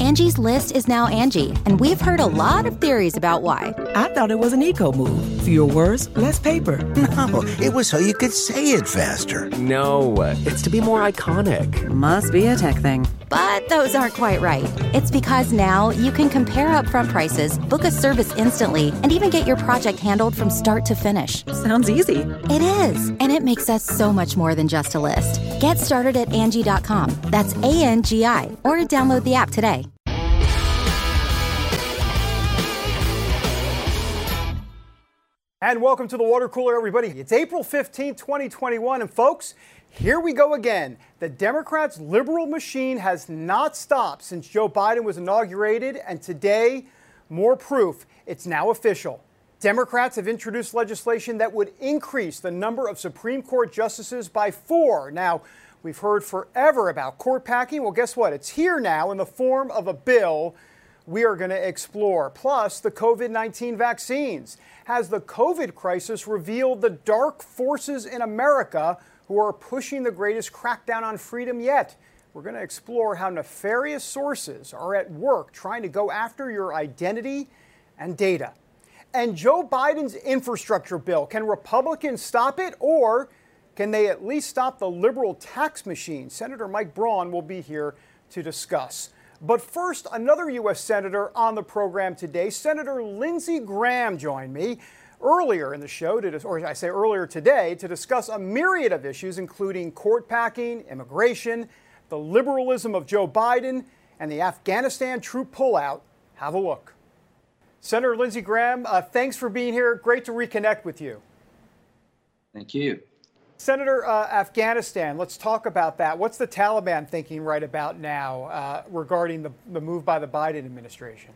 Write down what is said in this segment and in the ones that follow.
Angie's List is now Angie, and we've heard a lot of theories about why. I thought it was an eco move. Fewer words, less paper. No, it was so you could say it faster. No, it's to be more iconic. Must be a tech thing. But those aren't quite right. It's because now you can compare upfront prices, book a service instantly, and even get your project handled from start to finish. Sounds easy. It is, and it makes us so much more than just a list. Get started at Angie.com. That's ANGI, or download the app today. And welcome to the Water Cooler, everybody. It's April 15, 2021, and folks, here we go again. The Democrats' liberal machine has not stopped since Joe Biden was inaugurated, and today, more proof. It's now official. Democrats have introduced legislation that would increase the number of Supreme Court justices by 4. Now, we've heard forever about court packing. Well, guess what? It's here now in the form of a bill we are going to explore. Plus, the COVID-19 vaccines. Has the COVID crisis revealed the dark forces in America who are pushing the greatest crackdown on freedom yet? We're going to explore how nefarious sources are at work trying to go after your identity and data. And Joe Biden's infrastructure bill, can Republicans stop it, or can they at least stop the liberal tax machine? Senator Mike Braun will be here to discuss. But first, another U.S. Senator on the program today, Senator Lindsey Graham, joined me earlier in the show, earlier today, to discuss a myriad of issues, including court packing, immigration, the liberalism of Joe Biden, and the Afghanistan troop pullout. Have a look. Senator Lindsey Graham, thanks for being here. Great to reconnect with you. Thank you. Senator, Afghanistan, let's talk about that. What's the Taliban thinking right about now regarding the move by the Biden administration?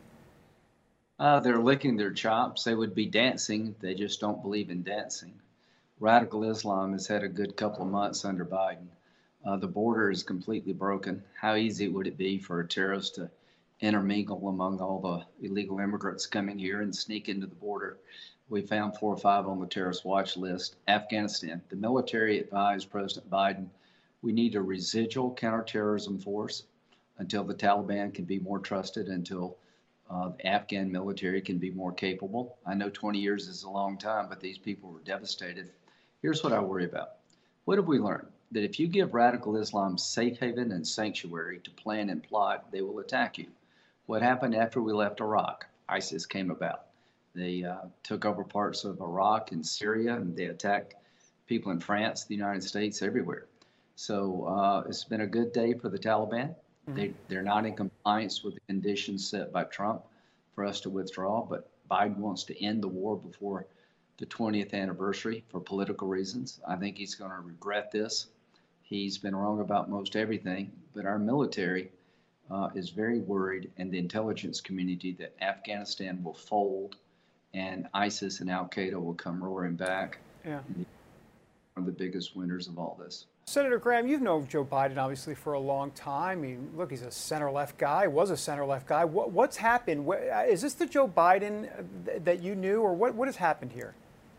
They're licking their chops. They would be dancing. They just don't believe in dancing. Radical Islam has had a good couple of months under Biden. The border is completely broken. How easy would it be for a terrorist to intermingle among all the illegal immigrants coming here and sneak into the border? We found 4 or 5 on the terrorist watch list. Afghanistan, the military advised President Biden, we need a residual counterterrorism force until the Taliban can be more trusted, until the Afghan military can be more capable. I know 20 years is a long time, but these people were devastated. Here's what I worry about. What have we learned? That if you give radical Islam safe haven and sanctuary to plan and plot, they will attack you. What happened after we left Iraq? ISIS came about. They took over parts of Iraq and Syria, and they attacked people in France, the United States, everywhere. So it's been a good day for the Taliban. Mm-hmm. They're not in compliance with the conditions set by Trump for us to withdraw, but Biden wants to end the war before the 20th anniversary for political reasons. I think he's going to regret this. He's been wrong about most everything, but our military is very worried, and the intelligence community, that Afghanistan will fold and ISIS and Al-Qaeda will come roaring back. Yeah. One of the biggest winners of all this. Senator Graham, you've known Joe Biden, obviously, for a long time. I mean, look, he's a center-left guy, was a center-left guy. What's happened? Is this the Joe Biden that you knew, or what has happened here?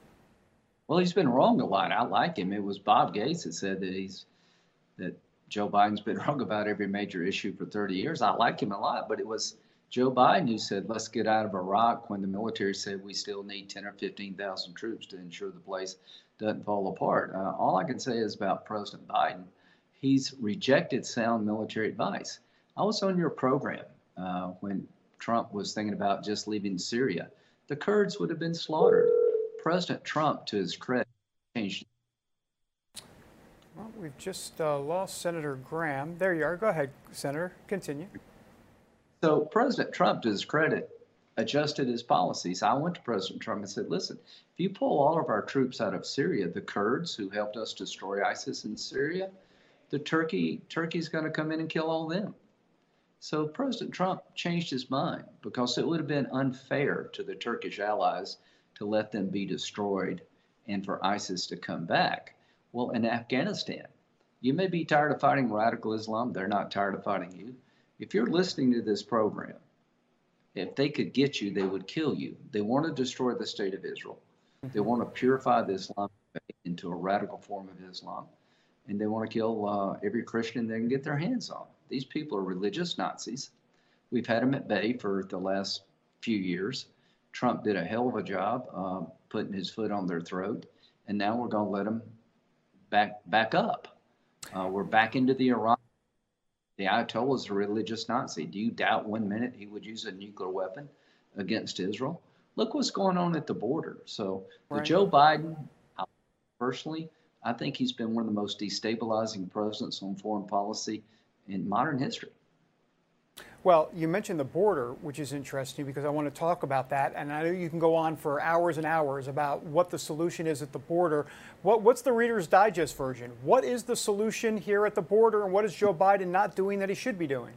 Well, he's been wrong a lot. I like him. It was Bob Gates that said that Joe Biden's been wrong about every major issue for 30 years. I like him a lot, but it was Joe Biden who said, let's get out of Iraq, when the military said we still need 10 or 15,000 troops to ensure the place doesn't fall apart. All I can say is about President Biden, he's rejected sound military advice. I was on your program when Trump was thinking about just leaving Syria. The Kurds would have been slaughtered. President Trump, to his credit, changed. Well, we've just lost Senator Graham. There you are. Go ahead, Senator. Continue. So President Trump, to his credit, adjusted his policies. I went to President Trump and said, listen, if you pull all of our troops out of Syria, the Kurds who helped us destroy ISIS in Syria, Turkey's going to come in and kill all of them. So President Trump changed his mind because it would have been unfair to the Turkish allies to let them be destroyed and for ISIS to come back. Well, in Afghanistan, you may be tired of fighting radical Islam. They're not tired of fighting you. If you're listening to this program, if they could get you, they would kill you. They want to destroy the state of Israel. They want to purify the Islamic faith into a radical form of Islam. And they want to kill every Christian they can get their hands on. These people are religious Nazis. We've had them at bay for the last few years. Trump did a hell of a job putting his foot on their throat, and now we're going to let them back up. We're back into the Iran. The Ayatollah is a religious Nazi. Do you doubt 1 minute he would use a nuclear weapon against Israel? Look what's going on at the border. So right. Joe Biden, personally, I think he's been one of the most destabilizing presidents on foreign policy in modern history. Well, you mentioned the border, which is interesting because I want to talk about that. And I know you can go on for hours and hours about what the solution is at the border. What's the Reader's Digest version? What is the solution here at the border, and what is Joe Biden not doing that he should be doing?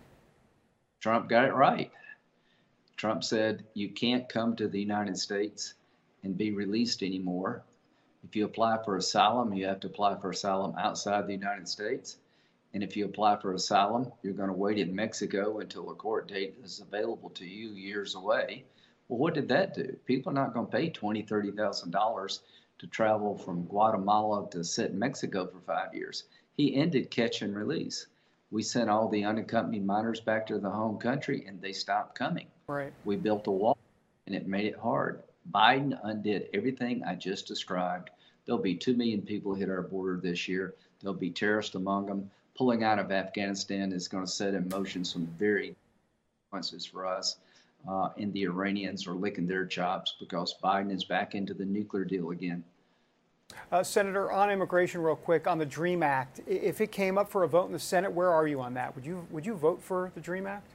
Trump got it right. Trump said you can't come to the United States and be released anymore. If you apply for asylum, you have to apply for asylum outside the United States. And if you apply for asylum, you're going to wait in Mexico until a court date is available to you years away. Well, what did that do? People are not going to pay $20,000, $30,000 to travel from Guatemala to sit in Mexico for 5 years. He ended catch and release. We sent all the unaccompanied minors back to the home country, and they stopped coming. Right. We built a wall, and it made it hard. Biden undid everything I just described. There'll be 2 million people hit our border this year. There'll be terrorists among them. Pulling out of Afghanistan is going to set in motion some very consequences for us. And the Iranians are licking their chops because Biden is back into the nuclear deal again. Senator, on immigration, real quick, on the DREAM Act, if it came up for a vote in the Senate, where are you on that? Would you vote for the DREAM Act?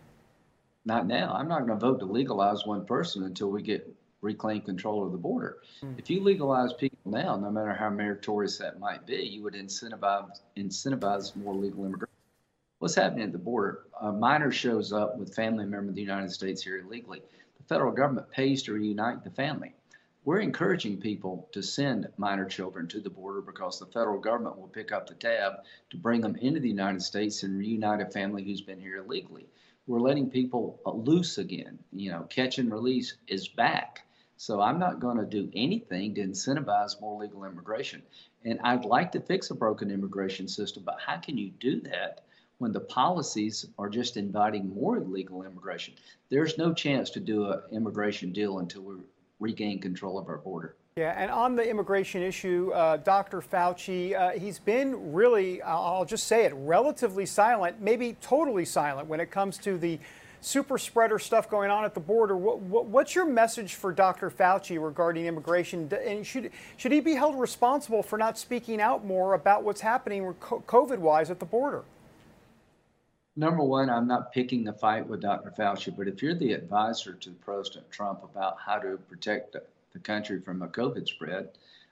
Not now. I'm not going to vote to legalize one person until we reclaim control of the border. If you legalize people now, no matter how meritorious that might be, you would incentivize more legal immigration. What's happening at the border? A minor shows up with family member of the United States here illegally. The federal government pays to reunite the family. We're encouraging people to send minor children to the border because the federal government will pick up the tab to bring them into the United States and reunite a family who's been here illegally. We're letting people loose again. Catch and release is back. So I'm not going to do anything to incentivize more legal immigration. And I'd like to fix a broken immigration system, but how can you do that when the policies are just inviting more illegal immigration? There's no chance to do an immigration deal until we regain control of our border. Yeah, and on the immigration issue, Dr. Fauci, he's been really, I'll just say it, relatively silent, maybe totally silent when it comes to the super spreader stuff going on at the border. What's your message for Dr. Fauci regarding immigration? And should he be held responsible for not speaking out more about what's happening COVID-wise at the border? Number one, I'm not picking a fight with Dr. Fauci, but if you're the advisor to President Trump about how to protect the country from a COVID spread,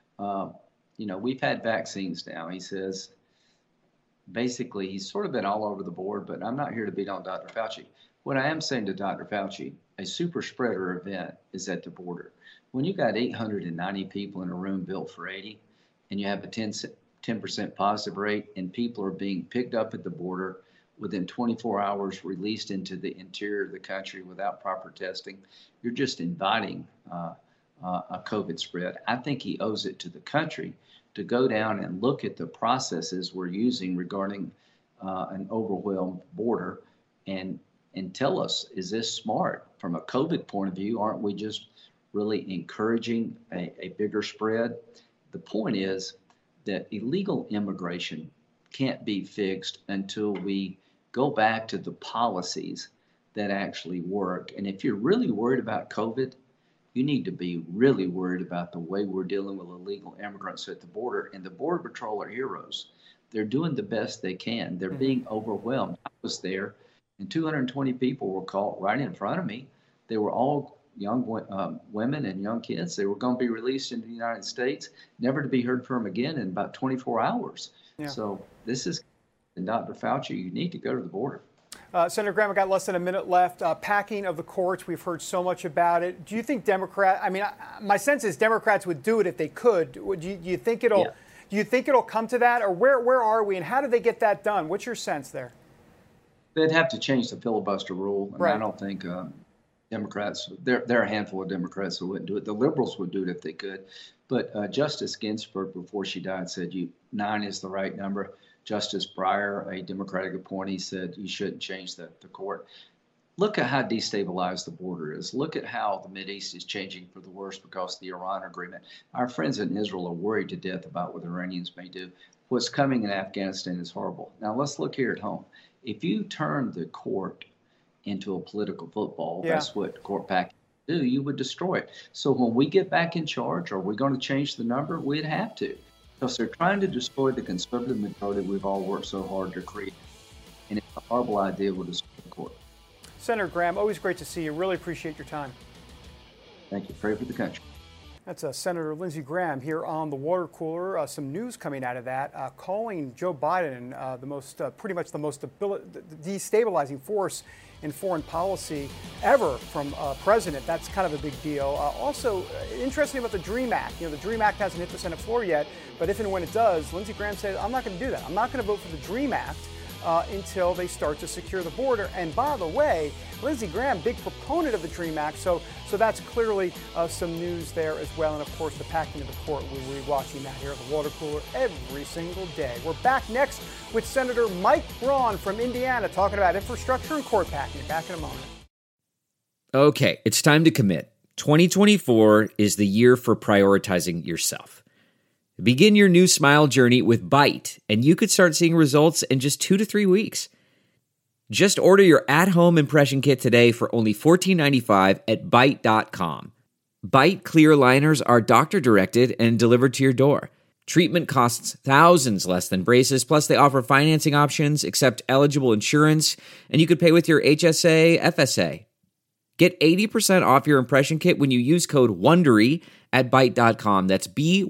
we've had vaccines now. He says, basically, he's sort of been all over the board, but I'm not here to beat on Dr. Fauci. What I am saying to Dr. Fauci, a super spreader event is at the border. When you got 890 people in a room built for 80, and you have a 10% positive rate, and people are being picked up at the border within 24 hours, released into the interior of the country without proper testing, you're just inviting a COVID spread. I think he owes it to the country to go down and look at the processes we're using regarding an overwhelmed border and tell us, is this smart? From a COVID point of view, aren't we just really encouraging a bigger spread? The point is that illegal immigration can't be fixed until we go back to the policies that actually work. And if you're really worried about COVID, you need to be really worried about the way we're dealing with illegal immigrants at the border. And the Border Patrol are heroes. They're doing the best they can. They're being overwhelmed. I was there, and 220 people were caught right in front of me. They were all young women and young kids. They were going to be released into the United States, never to be heard from again in about 24 hours. Yeah. So this is, and Dr. Fauci, you need to go to the border. Senator Graham, I got less than a minute left. Packing of the courts, we've heard so much about it. Do you think my sense is Democrats would do it if they could. Do you think it'll come to that, or where are we, and how do they get that done? What's your sense there? They'd have to change the filibuster rule, and right. I don't think Democrats, there are a handful of Democrats who wouldn't do it. The liberals would do it if they could. But Justice Ginsburg, before she died, said 9 is the right number. Justice Breyer, a Democratic appointee, said you shouldn't change the court. Look at how destabilized the border is. Look at how the Mideast is changing for the worse because of the Iran agreement. Our friends in Israel are worried to death about what the Iranians may do. What's coming in Afghanistan is horrible. Now let's look here at home. If you turn the court into a political football, that's what court packages do, you would destroy it. So when we get back in charge, are we going to change the number? We'd have to. Because they're trying to destroy the conservative majority we've all worked so hard to create. And it's a horrible idea with the Supreme Court. Senator Graham, always great to see you. Really appreciate your time. Thank you. Pray for the country. That's Senator Lindsey Graham here on the water cooler. Some news coming out of that, calling Joe Biden pretty much the most destabilizing force in foreign policy ever from a president. That's kind of a big deal. Also, interesting about the DREAM Act. The DREAM Act hasn't hit the Senate floor yet, but if and when it does, Lindsey Graham said, I'm not going to do that. I'm not going to vote for the DREAM Act until they start to secure the border. And by the way, Lindsey Graham, big proponent of the DREAM Act, so that's clearly some news there as well. And of course, the packing of the court, we're watching that here at the water cooler every single day. We're back next with Senator Mike Braun from Indiana talking about infrastructure and court packing. Back in a moment. Okay, it's time to commit. 2024 is the year for prioritizing yourself. Begin your new smile journey with Byte, and you could start seeing results in just 2 to 3 weeks. Just order your at-home impression kit today for only $14.95 at Byte.com. Byte clear liners are doctor-directed and delivered to your door. Treatment costs thousands less than braces, plus they offer financing options, accept eligible insurance, and you could pay with your HSA, FSA. Get 80% off your impression kit when you use code WONDERY at Byte.com. That's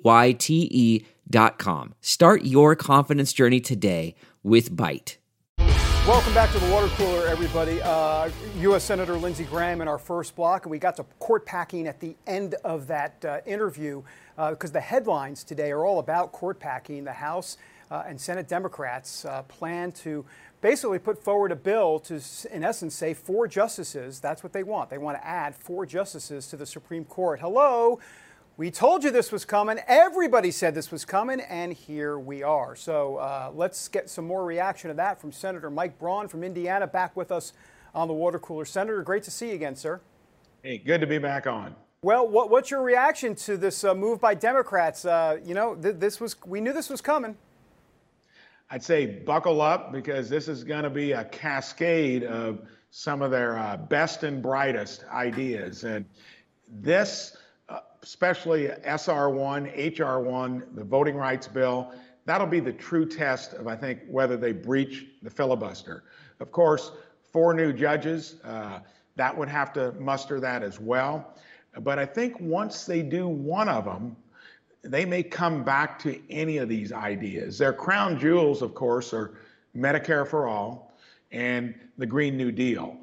BYTE.com. Start your confidence journey today with Byte. Welcome back to the water cooler, everybody. U.S. Senator Lindsey Graham in our first block, and we got to court packing at the end of that interview because the headlines today are all about court packing. The House and Senate Democrats plan to basically put forward a bill to, in essence, say 4 justices. That's what they want. They want to add 4 justices to the Supreme Court. Hello. We told you this was coming. Everybody said this was coming, and here we are. So let's get some more reaction to that from Senator Mike Braun from Indiana, back with us on the water cooler. Senator, great to see you again, sir. Hey, good to be back on. Well, what's your reaction to this move by Democrats? We knew this was coming. I'd say buckle up, because this is going to be a cascade of some of their best and brightest ideas. And this, especially SR1, HR1, the voting rights bill, that'll be the true test of, I think, whether they breach the filibuster. Of course, 4 new judges, that would have to muster that as well. But I think once they do one of them, they may come back to any of these ideas. Their crown jewels, of course, are Medicare for all and the Green New Deal.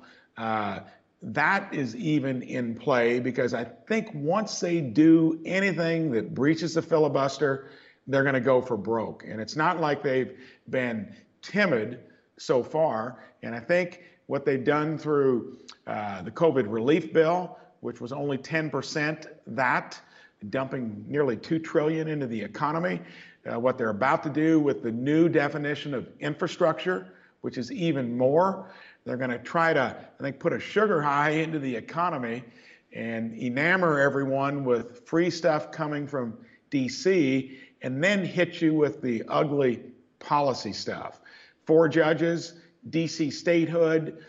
That is even in play, because I think once they do anything that breaches the filibuster, they're going to go for broke. And it's not like they've been timid so far. And I think what they've done through the COVID relief bill, which was only 10% that, dumping nearly $2 trillion into the economy, what they're about to do with the new definition of infrastructure, which is even more. They're going to try to, I think, put a sugar high into the economy and enamor everyone with free stuff coming from DC, and then hit you with the ugly policy stuff. 4 judges, DC statehood,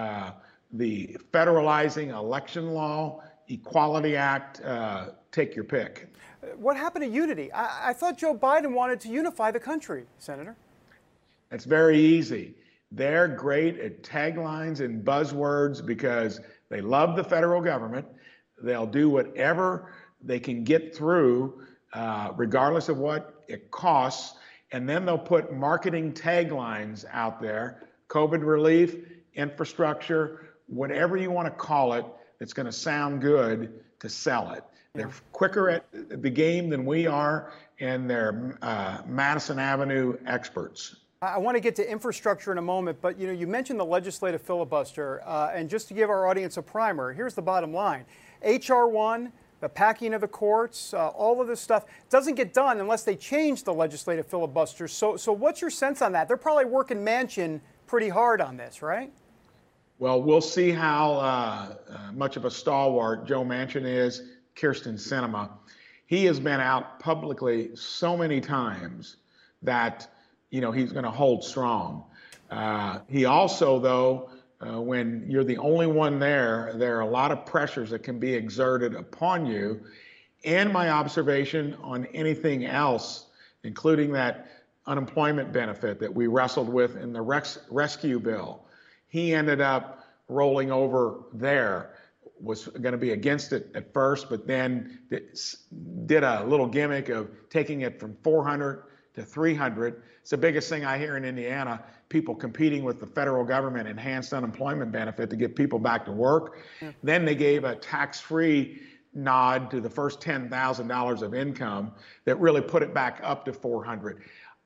the federalizing election law, Equality Act, take your pick. What happened to unity? I thought Joe Biden wanted to unify the country, Senator. It's very easy. They're great at taglines and buzzwords because they love the federal government. They'll do whatever they can get through, regardless of what it costs. And then they'll put marketing taglines out there, COVID relief, infrastructure, whatever you want to call it, that's going to sound good to sell it. They're quicker at the game than we are, and they're Madison Avenue experts. I want to get to infrastructure in a moment, but you mentioned the legislative filibuster, and just to give our audience a primer, here's the bottom line. HR1, the packing of the courts, all of this stuff doesn't get done unless they change the legislative filibuster. So what's your sense on that? They're probably working Manchin pretty hard on this, right? Well, we'll see how much of a stalwart Joe Manchin is. Kyrsten Sinema, he has been out publicly so many times that he's going to hold strong. He also, though, when you're the only one there are a lot of pressures that can be exerted upon you. And my observation on anything else, including that unemployment benefit that we wrestled with in the rescue bill, he ended up rolling over there, was going to be against it at first, but then did a little gimmick of taking it from 400 to 300. It's the biggest thing I hear in Indiana, people competing with the federal government enhanced unemployment benefit to get people back to work. Yeah. Then they gave a tax-free nod to the first $10,000 of income that really put it back up to 400.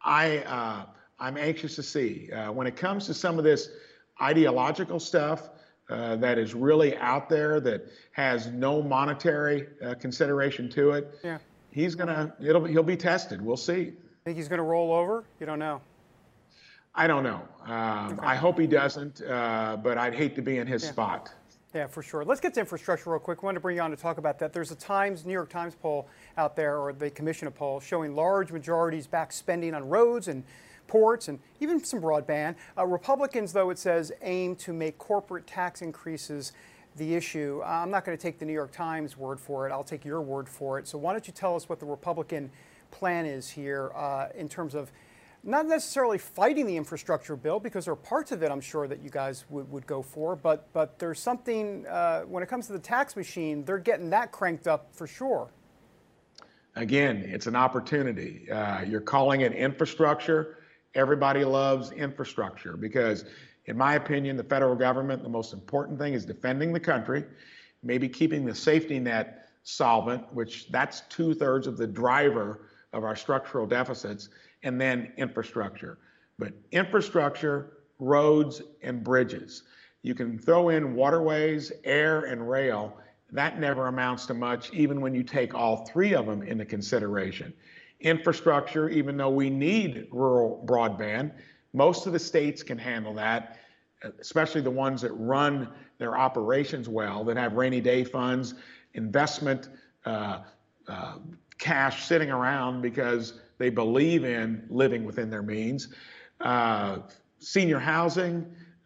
I'm anxious to see when it comes to some of this ideological stuff that is really out there that has no monetary consideration to it. Yeah. He'll be tested. We'll see. Think he's going to roll over? You don't know. I don't know. Okay. I hope he doesn't, but I'd hate to be in his spot. Yeah, for sure. Let's get to infrastructure real quick. I wanted to bring you on to talk about that. There's a New York Times poll out there, or they commission a poll, showing large majorities back spending on roads and ports and even some broadband. Republicans, though, it says, aim to make corporate tax increases the issue. I'm not going to take the New York Times word for it. I'll take your word for it. So why don't you tell us what the Republican plan is here in terms of not necessarily fighting the infrastructure bill, because there are parts of it I'm sure that you guys would go for, but there's something when it comes to the tax machine, they're getting that cranked up for sure. Again, it's an opportunity. You're calling it infrastructure. Everybody loves infrastructure because, in my opinion, the federal government, the most important thing is defending the country, maybe keeping the safety net solvent, which that's 2/3 of the driver of our structural deficits, and then infrastructure. But infrastructure, roads, and bridges. You can throw in waterways, air, and rail. That never amounts to much, even when you take all three of them into consideration. Infrastructure, even though we need rural broadband, most of the states can handle that, especially the ones that run their operations well, that have rainy day funds, investment, cash sitting around because they believe in living within their means. Senior housing,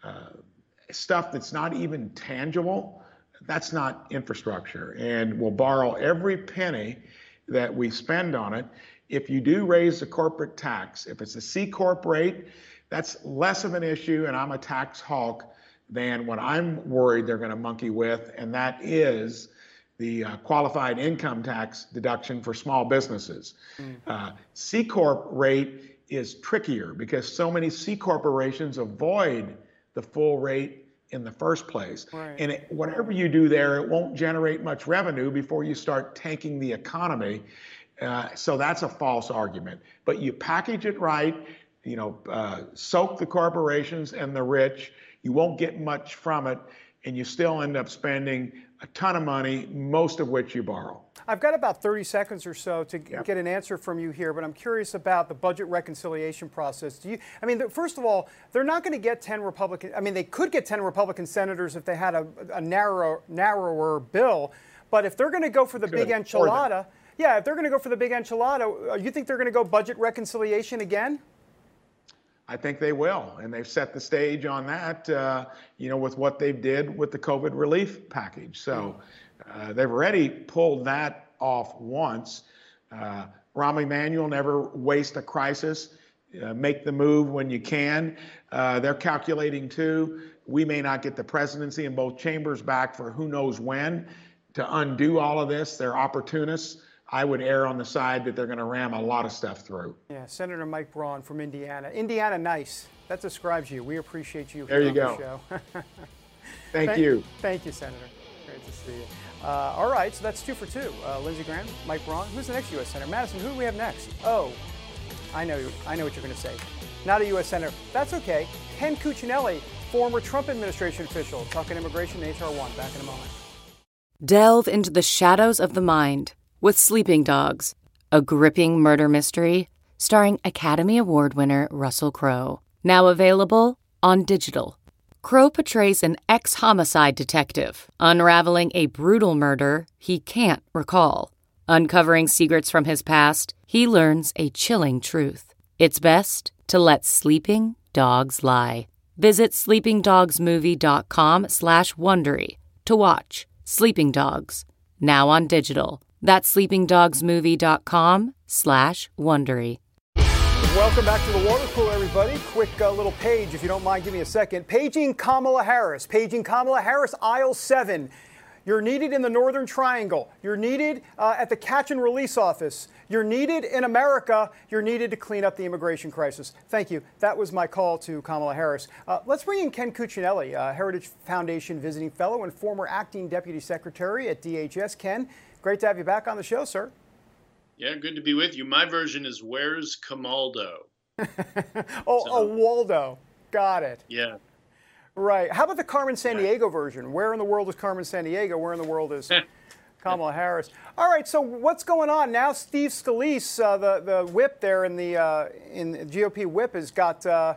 stuff that's not even tangible, that's not infrastructure. And we'll borrow every penny that we spend on it. If you do raise the corporate tax, if it's a C Corp rate, that's less of an issue, and I'm a tax hawk, than what I'm worried they're going to monkey with, and that is the qualified income tax deduction for small businesses. C Corp rate is trickier because so many C corporations avoid the full rate in the first place. Right. And whatever you do there, it won't generate much revenue before you start tanking the economy. So that's a false argument. But you package it right, soak the corporations and the rich, you won't get much from it, and you still end up spending a ton of money, most of which you borrow. I've got about 30 seconds or so to get an answer from you here, but I'm curious about the budget reconciliation process. First of all, they're not going to get 10 Republican. They could get 10 Republican senators if they had a narrower bill, but if they're going to go for the big enchilada, if they're going to go for the big enchilada, you think they're going to go budget reconciliation again? I think they will, and they've set the stage on that, with what they did with the COVID relief package. So they've already pulled that off once. Rahm Emanuel, never waste a crisis. Make the move when you can. They're calculating, too. We may not get the presidency in both chambers back for who knows when. To undo all of this, they're opportunists. I would err on the side that they're going to ram a lot of stuff through. Yeah, Senator Mike Braun from Indiana. Indiana nice. That describes you. We appreciate you. There you go. The show. Thank you. Thank you, Senator. Great to see you. All right, so that's 2 for 2. Lindsey Graham, Mike Braun. Who's the next U.S. Senator? Madison, who do we have next? Oh, I know what you're going to say. Not a U.S. Senator. That's okay. Ken Cuccinelli, former Trump administration official, talking immigration and HR 1. Back in a moment. Delve into the shadows of the mind with Sleeping Dogs, a gripping murder mystery starring Academy Award winner Russell Crowe. Now available on digital. Crowe portrays an ex-homicide detective unraveling a brutal murder he can't recall. Uncovering secrets from his past, he learns a chilling truth. It's best to let sleeping dogs lie. Visit sleepingdogsmovie.com/Wondery to watch Sleeping Dogs, now on digital. That's sleepingdogsmovie.com/Wondery. Welcome back to the water cooler, everybody. Quick little page, if you don't mind, give me a second. Paging Kamala Harris. Paging Kamala Harris, aisle 7. You're needed in the Northern Triangle. You're needed at the catch and release office. You're needed in America. You're needed to clean up the immigration crisis. Thank you. That was my call to Kamala Harris. Let's bring in Ken Cuccinelli, Heritage Foundation visiting fellow and former acting deputy secretary at DHS. Ken, great to have you back on the show, sir. Yeah, good to be with you. My version is Where's Camaldo? Waldo. Got it. Yeah. Right. How about the Carmen Sandiego version? Where in the world is Carmen Sandiego? Where in the world is Kamala Harris? All right. So what's going on now? Steve Scalise, the whip there in the GOP whip, has got the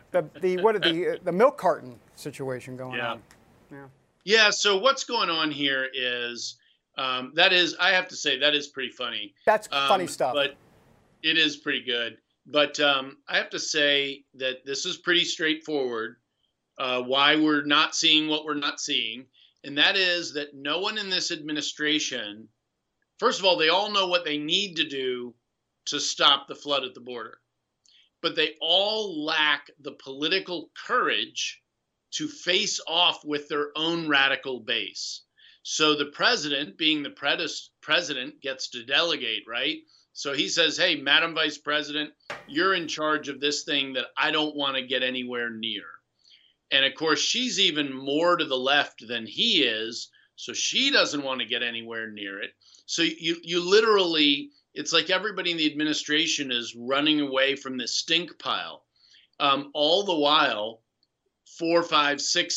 milk carton situation going on. Yeah. So what's going on here is. I have to say, that is pretty funny. That's funny stuff. But it is pretty good. But I have to say that this is pretty straightforward, why we're not seeing what we're not seeing. And that is that no one in this administration, first of all, they all know what they need to do to stop the flood at the border. But they all lack the political courage to face off with their own radical base. So the president, being the president, gets to delegate, right? So he says, hey, Madam Vice President, you're in charge of this thing that I don't want to get anywhere near. And of course, she's even more to the left than he is. So she doesn't want to get anywhere near it. So you literally, it's like everybody in the administration is running away from this stink pile. All the while, 4, 5,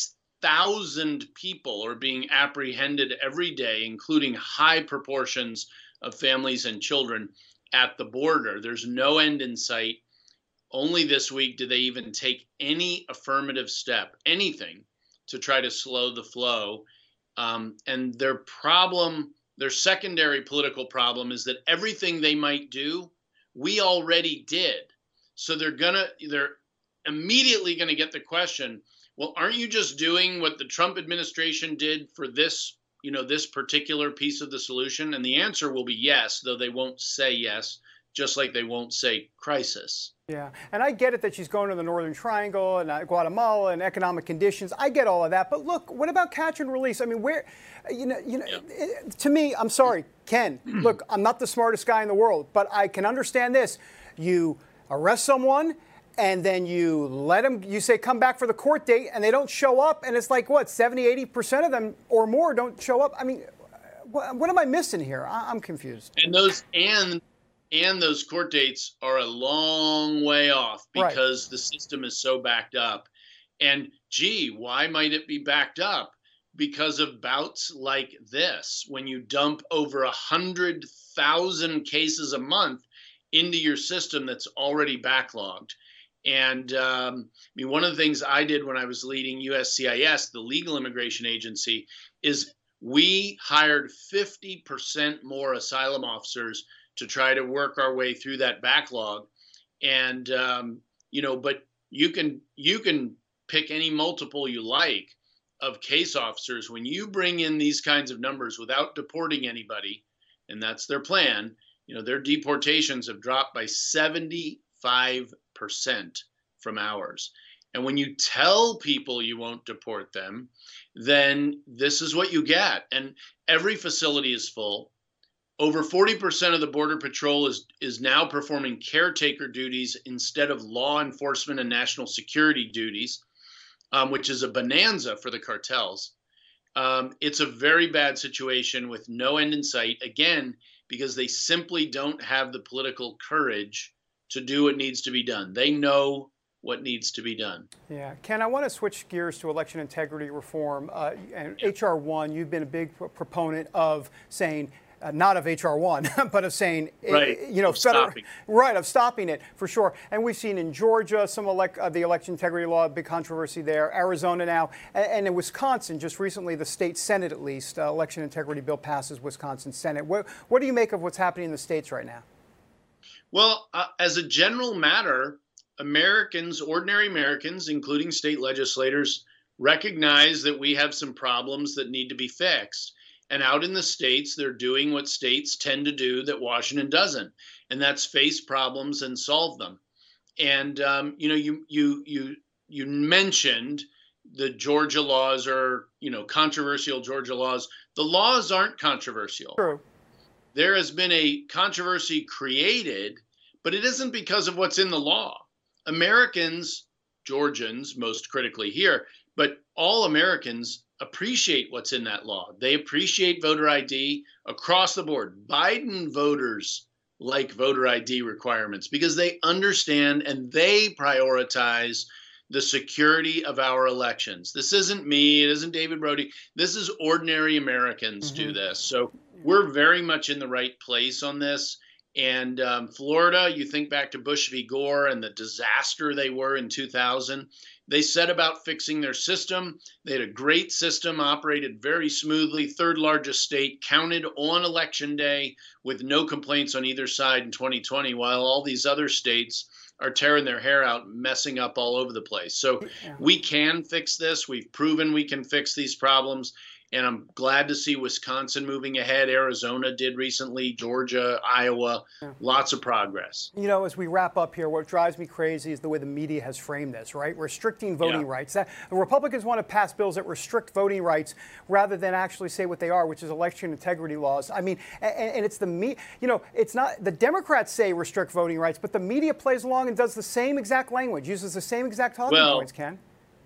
6,000 people are being apprehended every day, including high proportions of families and children at the border. There's no end in sight. Only this week did they even take any affirmative step, anything, to try to slow the flow. And their secondary political problem is that everything they might do, we already did. So they're immediately going to get the question, well, aren't you just doing what the Trump administration did for this, this particular piece of the solution? And the answer will be yes, though they won't say yes, just like they won't say crisis. Yeah, and I get it that she's going to the Northern Triangle and Guatemala and economic conditions. I get all of that. But look, what about catch and release? I mean, where, to me, I'm sorry, Ken, look, I'm not the smartest guy in the world, but I can understand this. You arrest someone, and then you let them, you say, come back for the court date, and they don't show up. And it's like, what, 70, 80% of them or more don't show up? I mean, what am I missing here? I'm confused. And those court dates are a long way off because the system is so backed up. And gee, why might it be backed up? Because of bouts like this, when you dump over 100,000 cases a month into your system that's already backlogged. And one of the things I did when I was leading USCIS, the legal immigration agency, is we hired 50% more asylum officers to try to work our way through that backlog. And, but you can pick any multiple you like of case officers. When you bring in these kinds of numbers without deporting anybody, and that's their plan, their deportations have dropped by 75% from ours. And when you tell people you won't deport them, then this is what you get. And every facility is full. Over 40% of the Border Patrol is now performing caretaker duties instead of law enforcement and national security duties, which is a bonanza for the cartels. It's a very bad situation with no end in sight, again, because they simply don't have the political courage to do what needs to be done. They know what needs to be done. Yeah. Ken, I want to switch gears to election integrity reform. And H.R. 1, you've been a big proponent of saying not of H.R. 1, but of saying, right. of stopping it for sure. And we've seen in Georgia some the election integrity law, big controversy there. Arizona now, and in Wisconsin, just recently, the state Senate at least, election integrity bill passes Wisconsin Senate. What do you make of what's happening in the states right now? Well, as a general matter, ordinary Americans, including state legislators, recognize that we have some problems that need to be fixed. And out in the states, they're doing what states tend to do that Washington doesn't, and that's face problems and solve them. And you mentioned the Georgia laws are controversial Georgia laws. The laws aren't controversial. True. There has been a controversy created, but it isn't because of what's in the law. Americans, Georgians most critically here, but all Americans appreciate what's in that law. They appreciate voter ID across the board. Biden voters like voter ID requirements because they understand and they prioritize the security of our elections. This isn't me. It isn't David Brody. This is ordinary Americans do this. So we're very much in the right place on this. And Florida, you think back to Bush v. Gore and the disaster they were in 2000. They set about fixing their system. They had a great system, operated very smoothly, third largest state, counted on election day with no complaints on either side in 2020, while all these other states are tearing their hair out, messing up all over the place. So we can fix this. We've proven we can fix these problems. And I'm glad to see Wisconsin moving ahead. Arizona did recently, Georgia, Iowa, lots of progress. As we wrap up here, what drives me crazy is the way the media has framed this, right? Restricting voting rights. The Republicans want to pass bills that restrict voting rights rather than actually say what they are, which is election integrity laws. I mean, and it's it's not, the Democrats say restrict voting rights, but the media plays along and does the same exact language, uses the same exact talking points, Ken.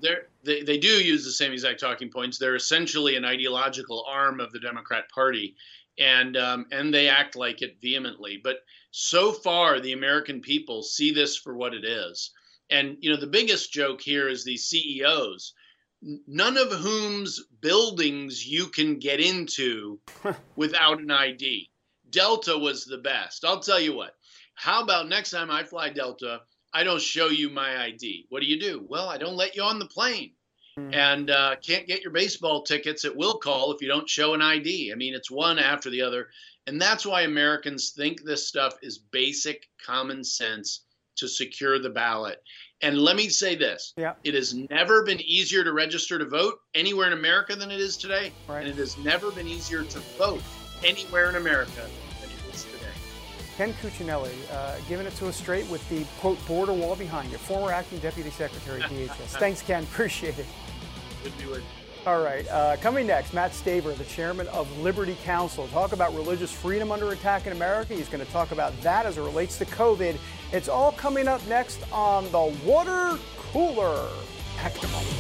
They do use the same exact talking points. They're essentially an ideological arm of the Democrat Party, and they act like it vehemently. But so far, the American people see this for what it is. And the biggest joke here is these CEOs, none of whom's buildings you can get into without an ID. Delta was the best. I'll tell you what. How about next time I fly Delta, I don't show you my ID. What do? Well, I don't let you on the plane. And can't get your baseball tickets at will call if you don't show an ID. I mean, it's one after the other. And that's why Americans think this stuff is basic common sense to secure the ballot. And let me say this. It has never been easier to register to vote anywhere in America than it is today. Right. And it has never been easier to vote anywhere in America than it is today. Ken Cuccinelli, giving it to us straight with the, quote, border wall behind you, former acting deputy secretary of DHS. Thanks, Ken. Appreciate it. Good to be with you. All right. Coming next, Matt Staver, the chairman of Liberty Counsel. Talk about religious freedom under attack in America. He's going to talk about that as it relates to COVID. It's all coming up next on the Water Cooler. Back in a moment.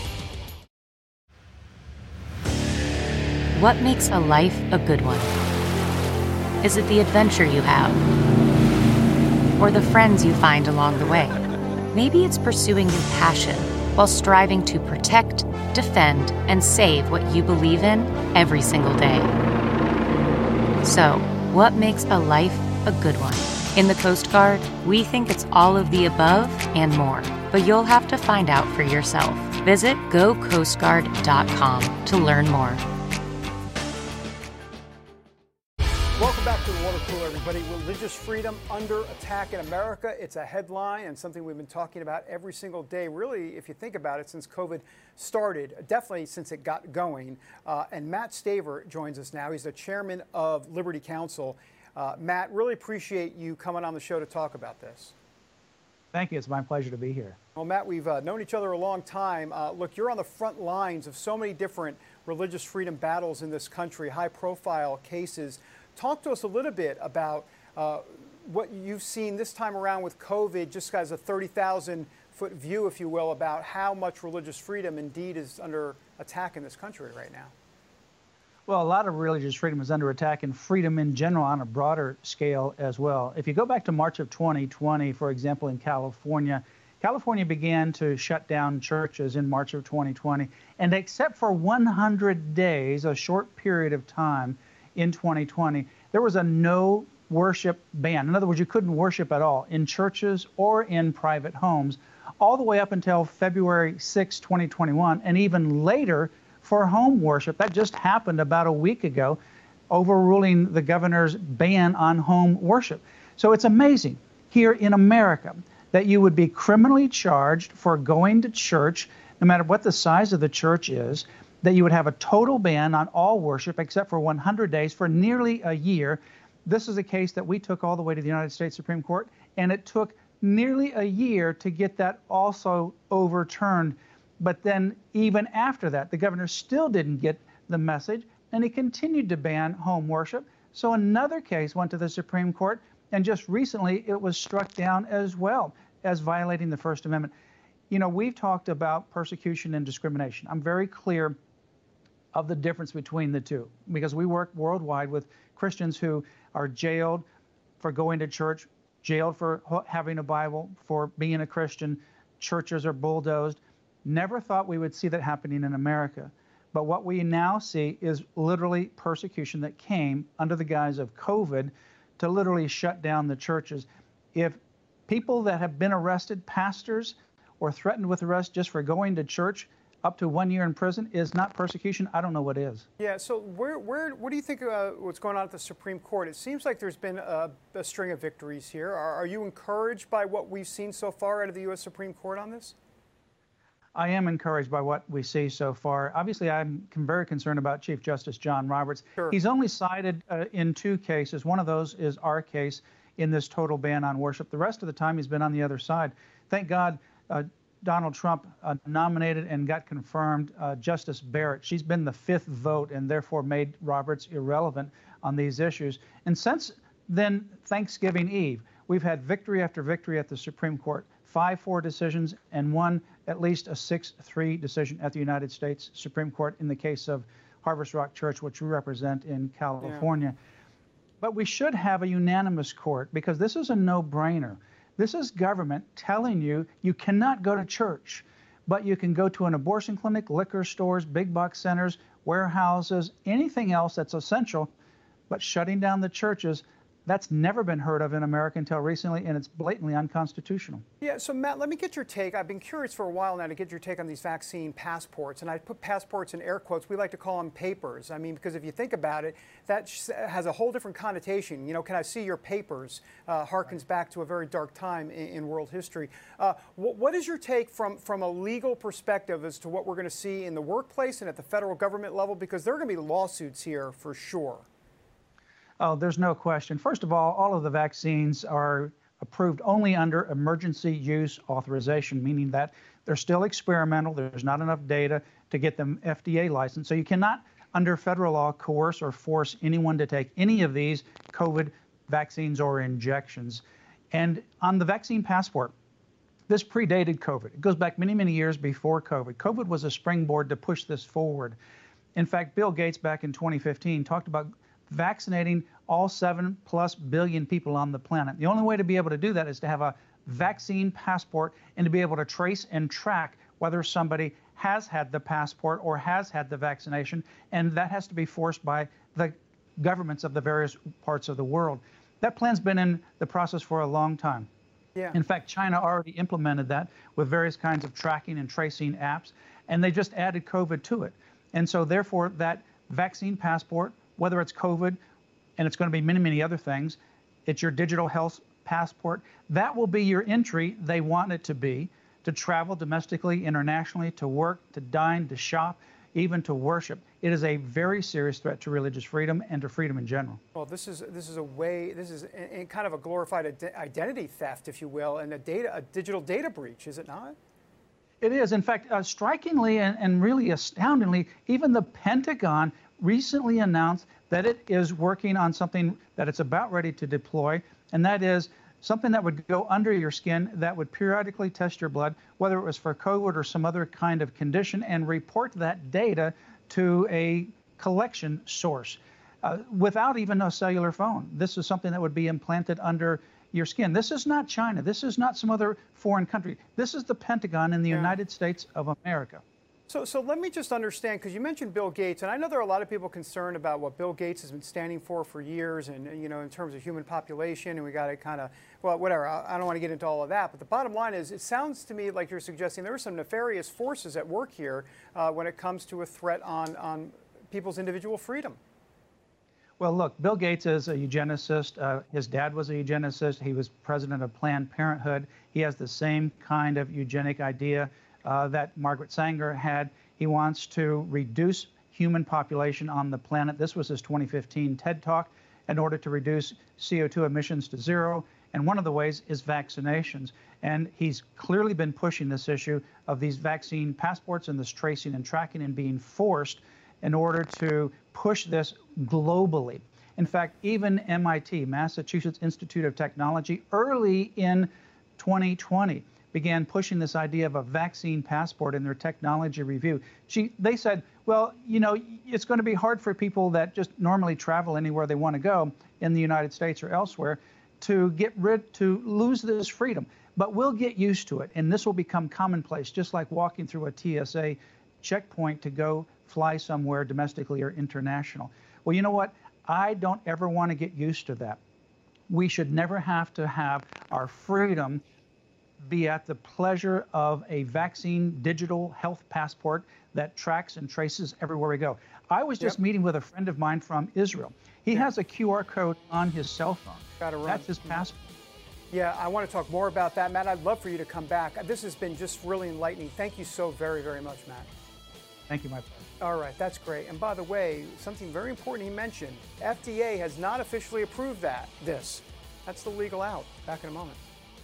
What makes a life a good one? Is it the adventure you have? Or the friends you find along the way? Maybe it's pursuing your passion while striving to protect, defend, and save what you believe in every single day. So, what makes a life a good one? In the Coast Guard, we think it's all of the above and more, but you'll have to find out for yourself. Visit gocoastguard.com to learn more. Welcome back to the Water Cooler, everybody. Religious freedom under attack in America. It's a headline and something we've been talking about every single day, really, if you think about it, since COVID started, definitely since it got going. And Matt Staver joins us now. He's the chairman of Liberty Counsel. Matt, really appreciate you coming on the show to talk about this. Thank you. It's my pleasure to be here. Well, Matt, we've known each other a long time. Look, you're on the front lines of so many different religious freedom battles in this country, high-profile cases. Talk to us a little bit about what you've seen this time around with COVID, just as a 30,000-foot view, if you will, about how much religious freedom indeed is under attack in this country right now. Well, a lot of religious freedom is under attack, and freedom in general on a broader scale as well. If you go back to March of 2020, for example, in California began to shut down churches in March of 2020, and except for 100 days, a short period of time, in 2020, there was a no worship ban. In other words, you couldn't worship at all in churches or in private homes, all the way up until February 6, 2021, and even later for home worship. That just happened about a week ago, overruling the governor's ban on home worship. So it's amazing here in America that you would be criminally charged for going to church, no matter what the size of the church is, that you would have a total ban on all worship except for 100 days for nearly a year. This is a case that we took all the way to the United States Supreme Court, and it took nearly a year to get that also overturned. But then even after that, the governor still didn't get the message, and he continued to ban home worship. So another case went to the Supreme Court, and just recently it was struck down as well as violating the First Amendment. You know, we've talked about persecution and discrimination. I'm very clear of the difference between the two because we work worldwide with Christians who are jailed for going to church, jailed for having a Bible, for being a Christian. Churches are bulldozed. Never thought we would see that happening in America. But what we now see is literally persecution that came under the guise of COVID to literally shut down the churches. If people that have been arrested, pastors, or threatened with arrest just for going to church, up to 1 year in prison is not persecution, I don't know what is. Yeah, so what do you think what's going on at the Supreme Court? It seems like there's been a string of victories here. Are you encouraged by what we've seen so far out of the U.S. Supreme Court on this? I am encouraged by what we see so far. Obviously, I'm very concerned about Chief Justice John Roberts. Sure. He's only cited in 2 cases. One of those is our case in this total ban on worship. The rest of the time, he's been on the other side. Thank God Donald Trump nominated and got confirmed Justice Barrett. She's been the 5th vote and therefore made Roberts irrelevant on these issues. And since then, Thanksgiving Eve, we've had victory after victory at the Supreme Court, 5-4 decisions and one at least a 6-3 decision at the United States Supreme Court in the case of Harvest Rock Church, which we represent in California. Yeah. But we should have a unanimous court because this is a no-brainer. This is government telling you you cannot go to church, but you can go to an abortion clinic, liquor stores, big box centers, warehouses, anything else that's essential, but shutting down the churches, that's never been heard of in America until recently, and it's blatantly unconstitutional. Yeah, so Matt, let me get your take. I've been curious for a while now to get your take on these vaccine passports, and I put passports in air quotes. We like to call them papers. I mean, because if you think about it, that has a whole different connotation. You know, can I see your papers? Harkens back to a very dark time in world history. What is your take from a legal perspective as to what we're going to see in the workplace and at the federal government level? Because there are going to be lawsuits here for sure. Oh, there's no question. First of all of the vaccines are approved only under emergency use authorization, meaning that they're still experimental. There's not enough data to get them FDA licensed. So you cannot, under federal law, coerce or force anyone to take any of these COVID vaccines or injections. And on the vaccine passport, this predated COVID. It goes back many, many years before COVID. COVID was a springboard to push this forward. In fact, Bill Gates back in 2015 talked about vaccinating all 7+ billion people on the planet. The only way to be able to do that is to have a vaccine passport and to be able to trace and track whether somebody has had the passport or has had the vaccination, and that has to be forced by the governments of the various parts of the world. That plan's been in the process for a long time. Yeah. In fact, China already implemented that with various kinds of tracking and tracing apps, and they just added COVID to it. And so therefore, that vaccine passport, whether it's COVID, and it's going to be many, many other things, it's your digital health passport. That will be your entry, they want it to be, to travel domestically, internationally, to work, to dine, to shop, even to worship. It is a very serious threat to religious freedom and to freedom in general. Well, this is kind of a glorified identity theft, if you will, and a digital data breach, is it not? It is. In fact, strikingly and really astoundingly, even the Pentagon recently announced that it is working on something that it's about ready to deploy, and that is something that would go under your skin that would periodically test your blood, whether it was for COVID or some other kind of condition, and report that data to a collection source without even a cellular phone. This is something that would be implanted under your skin. This is not China. This is not some other foreign country. This is the Pentagon in the United States of America. So let me just understand, because you mentioned Bill Gates, and I know there are a lot of people concerned about what Bill Gates has been standing for years, and in terms of human population, and we got to kind of, well, whatever. I don't want to get into all of that, but the bottom line is, it sounds to me like you're suggesting there are some nefarious forces at work here when it comes to a threat on people's individual freedom. Well, look, Bill Gates is a eugenicist. His dad was a eugenicist. He was president of Planned Parenthood. He has the same kind of eugenic idea that Margaret Sanger had. He wants to reduce human population on the planet. This was his 2015 TED Talk, in order to reduce CO2 emissions to zero. And one of the ways is vaccinations. And he's clearly been pushing this issue of these vaccine passports and this tracing and tracking and being forced in order to push this globally. In fact, even MIT, Massachusetts Institute of Technology, early in 2020, began pushing this idea of a vaccine passport in their technology review. They said, well, it's going to be hard for people that just normally travel anywhere they want to go in the United States or elsewhere to lose this freedom. But we'll get used to it, and this will become commonplace, just like walking through a TSA checkpoint to go fly somewhere domestically or international. Well, you know what? I don't ever want to get used to that. We should never have to have our freedom be at the pleasure of a vaccine digital health passport that tracks and traces everywhere we go. I was just meeting with a friend of mine from Israel. He has a QR code on his cell phone. That's his passport. Yeah, I want to talk more about that, Matt. I'd love for you to come back. This has been just really enlightening. Thank you so very, very much, Matt. Thank you, my friend. All right, that's great. And by the way, something very important he mentioned, FDA has not officially approved this. That's the legal out. Back in a moment.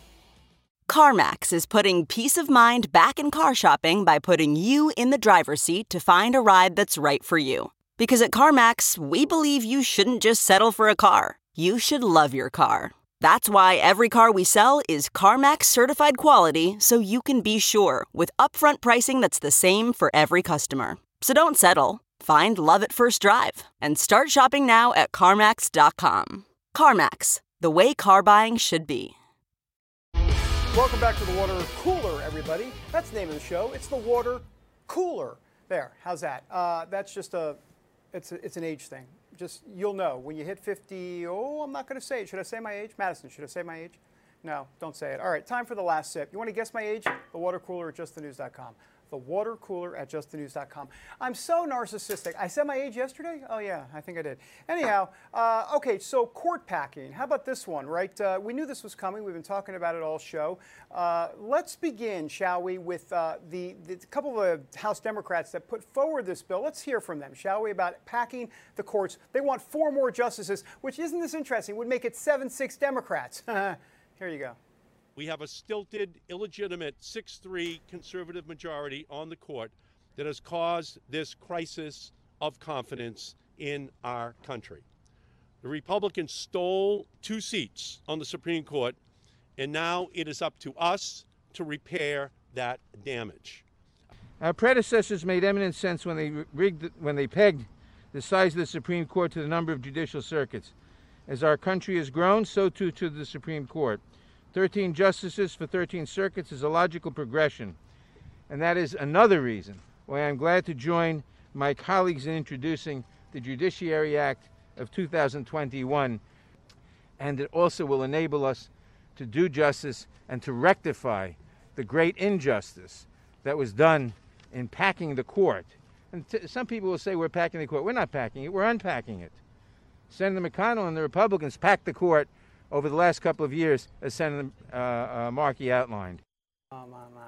CarMax is putting peace of mind back in car shopping by putting you in the driver's seat to find a ride that's right for you. Because at CarMax, we believe you shouldn't just settle for a car. You should love your car. That's why every car we sell is CarMax certified quality, so you can be sure with upfront pricing that's the same for every customer. So don't settle. Find love at first drive and start shopping now at CarMax.com. CarMax, the way car buying should be. Welcome back to the Water Cooler, everybody. That's the name of the show. It's the Water Cooler. There, how's that? That's just it's an age thing. Just, you'll know when you hit 50. Oh, I'm not going to say it. Should I say my age? Madison, should I say my age? No, don't say it. All right, time for the last sip. You want to guess my age? The Water Cooler at justthenews.com. The Water Cooler at justthenews.com. I'm so narcissistic. I said my age yesterday? Oh, yeah, I think I did. Anyhow, okay, so court packing. How about this one, right? We knew this was coming. We've been talking about it all show. Let's begin, shall we, with the couple of House Democrats that put forward this bill. Let's hear from them, shall we, about packing the courts. They want 4 more justices, which, isn't this interesting, would make it 7-6 Democrats. Here you go. We have a stilted, illegitimate 6-3 conservative majority on the court that has caused this crisis of confidence in our country. The Republicans stole 2 seats on the Supreme Court, and now it is up to us to repair that damage. Our predecessors made eminent sense when they pegged the size of the Supreme Court to the number of judicial circuits. As our country has grown, so too to the Supreme Court. 13 justices for 13 circuits is a logical progression. And that is another reason why I'm glad to join my colleagues in introducing the Judiciary Act of 2021. And it also will enable us to do justice and to rectify the great injustice that was done in packing the court. And some people will say we're packing the court. We're not packing it, we're unpacking it. Senator McConnell and the Republicans packed the court over the last couple of years, as Senator Markey outlined. Of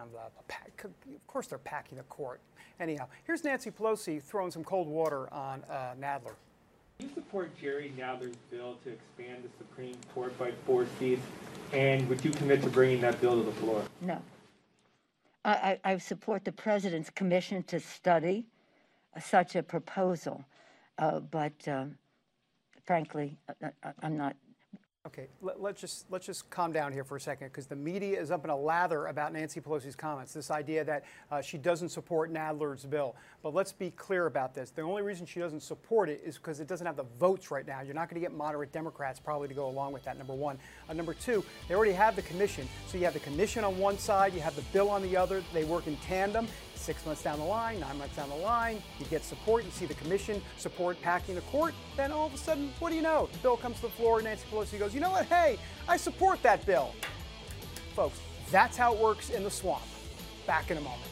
course they're packing the court. Anyhow, here's Nancy Pelosi throwing some cold water on Nadler. Do you support Jerry Nadler's bill to expand the Supreme Court by 4 seats, and would you commit to bringing that bill to the floor? No. I support the president's commission to study such a proposal, but frankly, I'm not. Okay, let's just calm down here for a second, because the media is up in a lather about Nancy Pelosi's comments, this idea that she doesn't support Nadler's bill. But let's be clear about this. The only reason she doesn't support it is because it doesn't have the votes right now. You're not going to get moderate Democrats probably to go along with that, number one. Number two, they already have the commission. So you have the commission on one side, you have the bill on the other. They work in tandem. 6 months down the line, 9 months down the line, you get support, you see the commission support packing the court, then all of a sudden, what do you know? The bill comes to the floor, Nancy Pelosi goes, you know what, hey, I support that bill. Folks, that's how it works in the swamp. Back in a moment.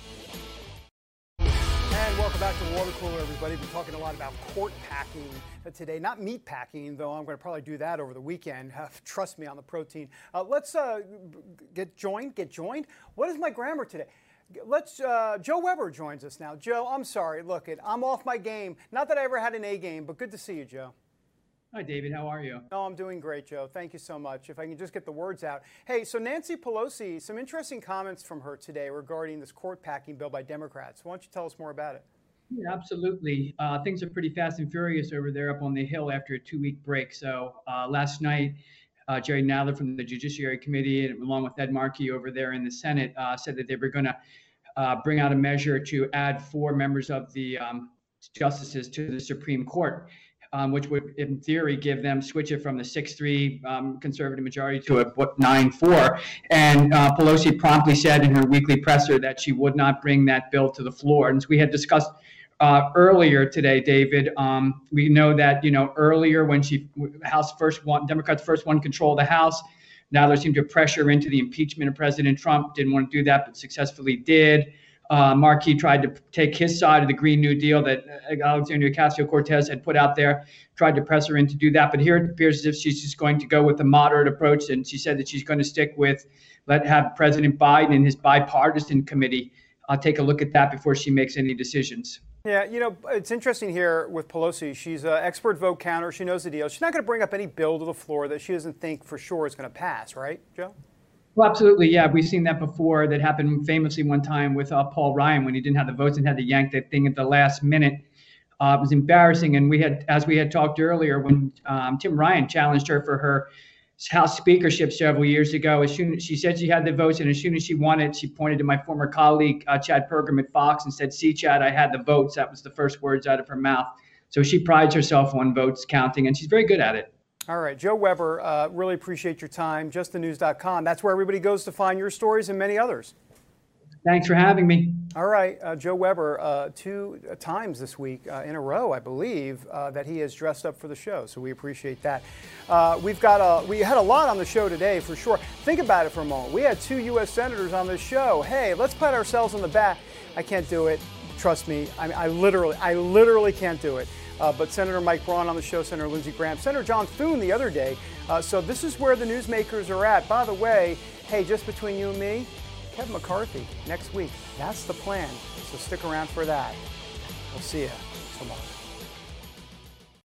And welcome back to the Water Cooler, everybody. We've been talking a lot about court packing today, not meat packing, though I'm going to probably do that over the weekend. Trust me on the protein. Let's get joined. What is my grammar today? Joe Weber joins us now. Joe, I'm sorry. Look, I'm off my game. Not that I ever had an A game, but good to see you, Joe. Hi, David. How are you? No, I'm doing great, Joe. Thank you so much. If I can just get the words out. Hey, so Nancy Pelosi, some interesting comments from her today regarding this court packing bill by Democrats. Why don't you tell us more about it? Yeah, absolutely. Things are pretty fast and furious over there up on the Hill after a 2-week break. So last night, Jerry Nadler from the Judiciary Committee, and along with Ed Markey over there in the Senate, said that they were going to bring out a measure to add 4 members of the justices to the Supreme Court. Which would, in theory, switch it from the 6-3 conservative majority to a 9-4. And Pelosi promptly said in her weekly presser that she would not bring that bill to the floor. And as we had discussed earlier today, David, we know that earlier when Democrats first won control of the House, now there seemed to pressure into the impeachment of President Trump. Didn't want to do that, but successfully did. Markey tried to take his side of the Green New Deal that Alexandria Ocasio-Cortez had put out there, tried to press her in to do that. But here it appears as if she's just going to go with a moderate approach. And she said that she's going to stick with, have President Biden and his bipartisan committee take a look at that before she makes any decisions. Yeah, it's interesting here with Pelosi. She's an expert vote counter. She knows the deal. She's not going to bring up any bill to the floor that she doesn't think for sure is going to pass, right, Joe? Well, absolutely. Yeah, we've seen that before. That happened famously one time with Paul Ryan when he didn't have the votes and had to yank that thing at the last minute. It was embarrassing. And as we had talked earlier, when Tim Ryan challenged her for her House speakership several years ago, as soon as she said she had the votes, and as soon as she won it, she pointed to my former colleague, Chad Pergram at Fox, and said, "See, Chad, I had the votes." That was the first words out of her mouth. So she prides herself on votes counting, and she's very good at it. All right, Joe Weber, really appreciate your time. JustTheNews.com. That's where everybody goes to find your stories and many others. Thanks for having me. All right, Joe Weber, 2 times this week in a row, I believe, that he has dressed up for the show. So we appreciate that. We had a lot on the show today for sure. Think about it for a moment. We had 2 U.S. senators on this show. Hey, let's pat ourselves on the back. I can't do it. Trust me. I literally can't do it. But Senator Mike Braun on the show, Senator Lindsey Graham, Senator John Thune the other day. So this is where the newsmakers are at. By the way, hey, just between you and me, Kevin McCarthy next week. That's the plan. So stick around for that. We'll see you tomorrow.